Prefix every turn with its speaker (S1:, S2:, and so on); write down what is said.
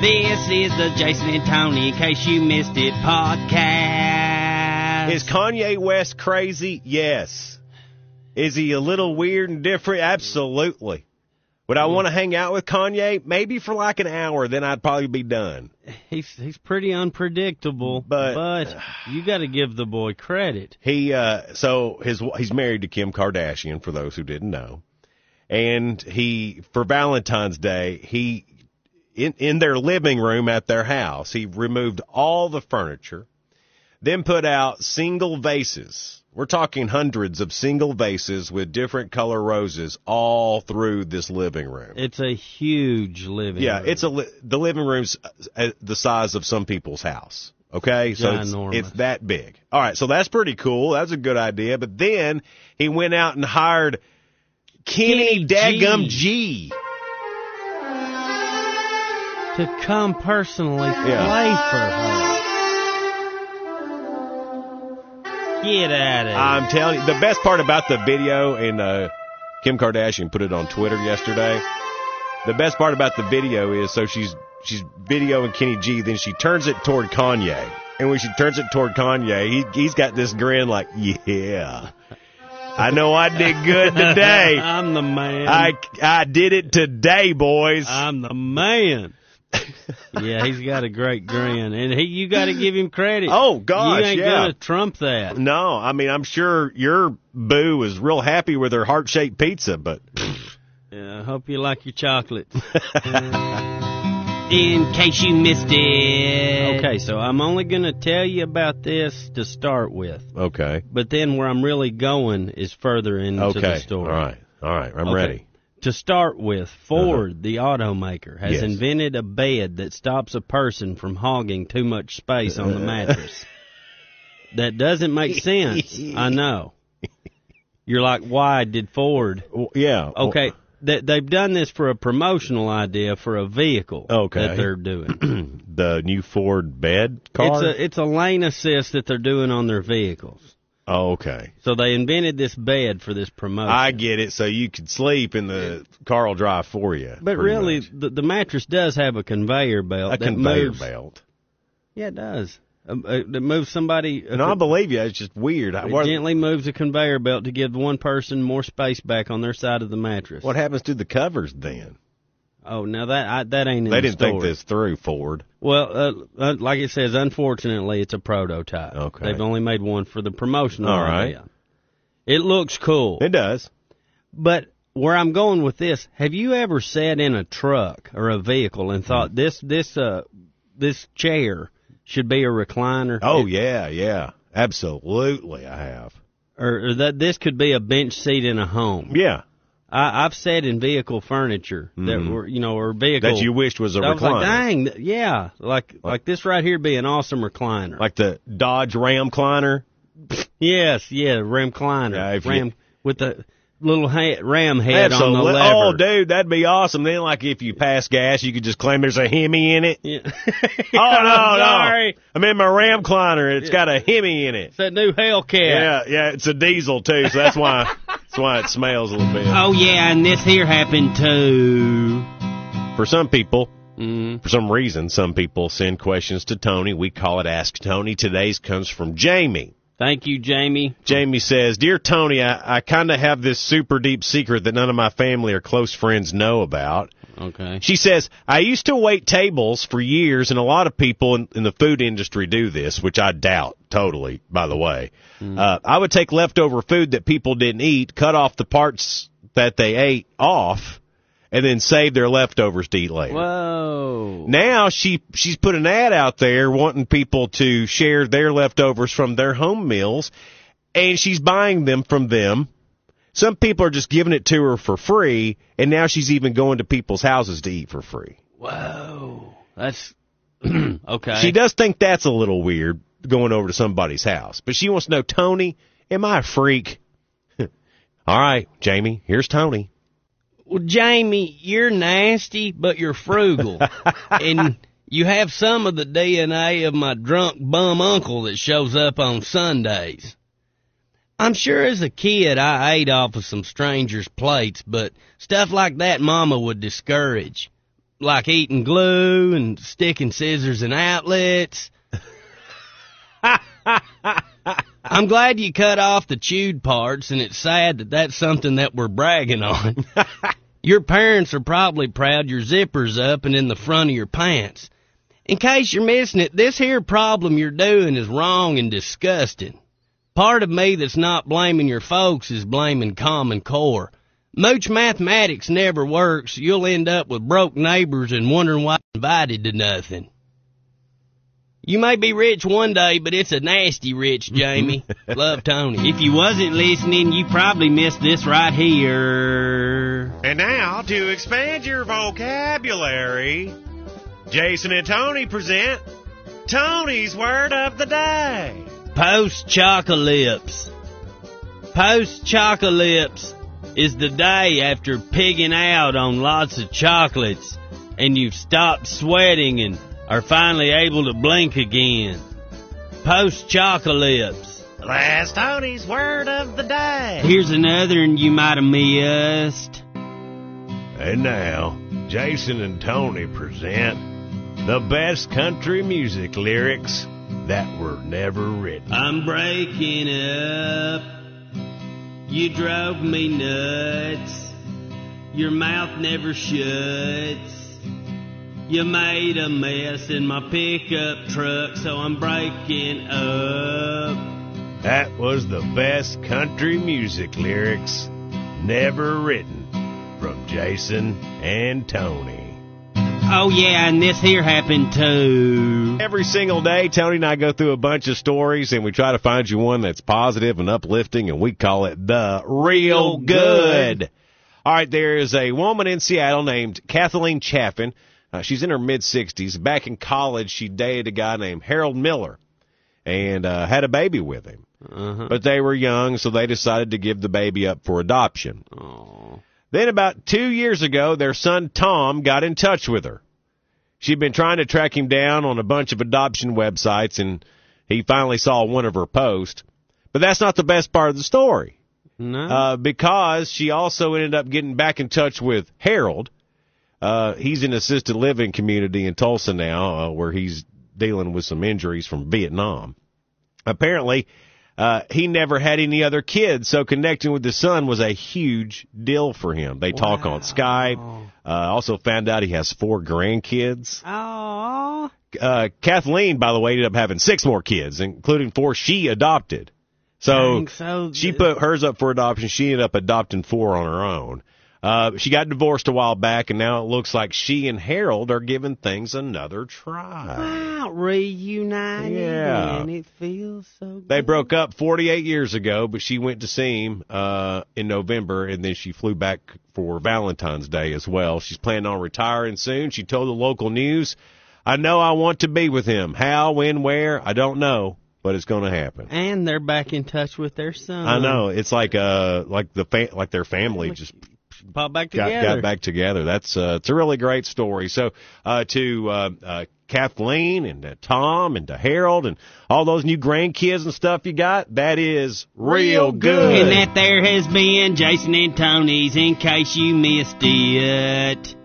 S1: This is the Jason and Tony, in case you missed it, podcast.
S2: Is Kanye West crazy? Yes. Is he a little weird and different? Absolutely. Would I want to hang out with Kanye? Maybe for like an hour, then I'd probably be done.
S1: He's pretty unpredictable, but you got to give the boy credit.
S2: He's married to Kim Kardashian, for those who didn't know. And for Valentine's Day, in their living room at their house, he removed all the furniture, then put out single vases. We're talking hundreds of single vases with different color roses all through this living room.
S1: It's a huge living room.
S2: Yeah, the living room's the size of some people's house. Okay, so it's that big. All right, so that's pretty cool. That's a good idea. But then he went out and hired Kenny Daggum G
S1: to come personally play for her. Get at it.
S2: I'm telling you, the best part about the video, and Kim Kardashian put it on Twitter yesterday, the best part about the video is, so she's videoing Kenny G, then she turns it toward Kanye. And when she turns it toward Kanye, he's got this grin like, yeah, I know I did good today.
S1: I'm the man.
S2: I did it today, boys.
S1: I'm the man. Yeah, he's got a great grin, and you got to give him credit.
S2: Oh, gosh,
S1: you ain't gonna trump that.
S2: No, I mean, I'm sure your boo is real happy with her heart-shaped pizza, but
S1: yeah, I hope you like your chocolate. In case you missed it. Okay, so I'm only gonna tell you about this to start with.
S2: Okay.
S1: But then where I'm really going is further into the story.
S2: All right, I'm ready.
S1: To start with, Ford, the automaker, has invented a bed that stops a person from hogging too much space on the mattress. That doesn't make sense. I know. You're like, why did Ford?
S2: Yeah.
S1: Okay, they've done this for a promotional idea for a vehicle that they're doing.
S2: The new Ford bed car?
S1: It's a lane assist that they're doing on their vehicles.
S2: Oh, okay.
S1: So they invented this bed for this promotion.
S2: I get it. So you could sleep and the car will drive for you.
S1: But really, the mattress does have a conveyor belt.
S2: Belt?
S1: Yeah, it does. That moves somebody.
S2: No, I believe you. It's just weird.
S1: It gently moves a conveyor belt to give one person more space back on their side of the mattress.
S2: What happens to the covers then?
S1: Oh, now that ain't in
S2: They
S1: the
S2: didn't think this through, Ford.
S1: Well, like it says, unfortunately, it's a prototype.
S2: Okay.
S1: They've only made one for the promotional idea.
S2: Right.
S1: It looks cool.
S2: It does.
S1: But where I'm going with this, have you ever sat in a truck or a vehicle and thought this chair should be a recliner?
S2: Oh, yeah. Absolutely, I have.
S1: Or that this could be a bench seat in a home.
S2: Yeah.
S1: I've sat in vehicle furniture that were, or vehicle
S2: that you wished was a recliner.
S1: I was like, dang, yeah, like this right here be an awesome recliner.
S2: Like the Dodge Ram Recliner?
S1: Yes, Ram Recliner. Ram with the little ram head on the lever.
S2: Oh, dude, that'd be awesome. Then, like, if you pass gas, you could just claim there's a Hemi in it.
S1: Yeah.
S2: Oh, no. I'm in my Ram Recliner. It's got a Hemi in it.
S1: It's that new Hellcat.
S2: Yeah, it's a diesel, too, so that's why it smells a little bit.
S1: Oh, yeah, and this here happened, too.
S2: For some people, for some reason, some people send questions to Tony. We call it Ask Tony. Today's comes from Jamie.
S1: Thank you, Jamie.
S2: Jamie says, Dear Tony, I kind of have this super deep secret that none of my family or close friends know about.
S1: Okay.
S2: She says, I used to wait tables for years, and a lot of people in the food industry do this, which I doubt totally, by the way. I would take leftover food that people didn't eat, cut off the parts that they ate off, and then save their leftovers to eat later.
S1: Whoa.
S2: Now she's put an ad out there wanting people to share their leftovers from their home meals, and she's buying them from them. Some people are just giving it to her for free, and now she's even going to people's houses to eat for free.
S1: Whoa. That's okay.
S2: She does think that's a little weird, going over to somebody's house. But she wants to know, Tony, am I a freak? All right, Jamie, here's Tony.
S1: Well, Jamie, you're nasty, but you're frugal. And you have some of the DNA of my drunk bum uncle that shows up on Sundays. I'm sure as a kid I ate off of some strangers' plates, but stuff like that Mama would discourage. like eating glue and sticking scissors in outlets. I'm glad you cut off the chewed parts, and it's sad that that's something that we're bragging on. Your parents are probably proud your zipper's up and in the front of your pants. In case you're missing it, this here problem you're doing is wrong and disgusting. Part of me that's not blaming your folks is blaming Common Core. Mooch mathematics never works. You'll end up with broke neighbors and wondering why you're invited to nothing. You may be rich one day, but it's a nasty rich, Jamie. Love, Tony. If you wasn't listening, you probably missed this right here.
S2: And now, to expand your vocabulary, Jason and Tony present Tony's Word of the Day.
S1: Post-chocalypse. Post-chocalypse is the day after pigging out on lots of chocolates and you've stopped sweating and are finally able to blink again. Post-chocalypse.
S2: Last Tony's Word of the Day.
S1: Here's another one you might have missed.
S2: And now, Jason and Tony present the best country music lyrics that were never written.
S1: I'm breaking up. You drove me nuts. Your mouth never shuts. You made a mess in my pickup truck, so I'm breaking up.
S2: That was the best country music lyrics never written from Jason and Tony.
S1: Oh, yeah, and this here happened, too.
S2: Every single day, Tony and I go through a bunch of stories, and we try to find you one that's positive and uplifting, and we call it the Real Good. All right, there is a woman in Seattle named Kathleen Chaffin. She's in her mid-60s. Back in college, she dated a guy named Harold Miller and had a baby with him.
S1: Uh-huh.
S2: But they were young, so they decided to give the baby up for adoption.
S1: Aww.
S2: Then about 2 years ago, their son Tom got in touch with her. She'd been trying to track him down on a bunch of adoption websites, and he finally saw one of her posts. But that's not the best part of the story.
S1: No.
S2: Because she also ended up getting back in touch with Harold. He's in an assisted living community in Tulsa now, where he's dealing with some injuries from Vietnam. Apparently, he never had any other kids, so connecting with his son was a huge deal for him. They talk on Skype. Also found out he has 4 grandkids.
S1: Aww.
S2: Kathleen, by the way, ended up having 6 more kids, including 4 she adopted. So she put hers up for adoption. She ended up adopting 4 on her own. She got divorced a while back, and now it looks like she and Harold are giving things another try.
S1: Wow, reunited,
S2: yeah.
S1: And it feels so good.
S2: They broke up 48 years ago, but she went to see him in November, and then she flew back for Valentine's Day as well. She's planning on retiring soon. She told the local news, I know I want to be with him. How, when, where, I don't know, but it's going to happen.
S1: And they're back in touch with their son.
S2: I know. It's like their family just
S1: pop back together.
S2: Got back together. That's it's a really great story. So to Kathleen and to Tom and to Harold and all those new grandkids and stuff you got, that is real good.
S1: And that there has been Jason and Tony's In Case You Missed It.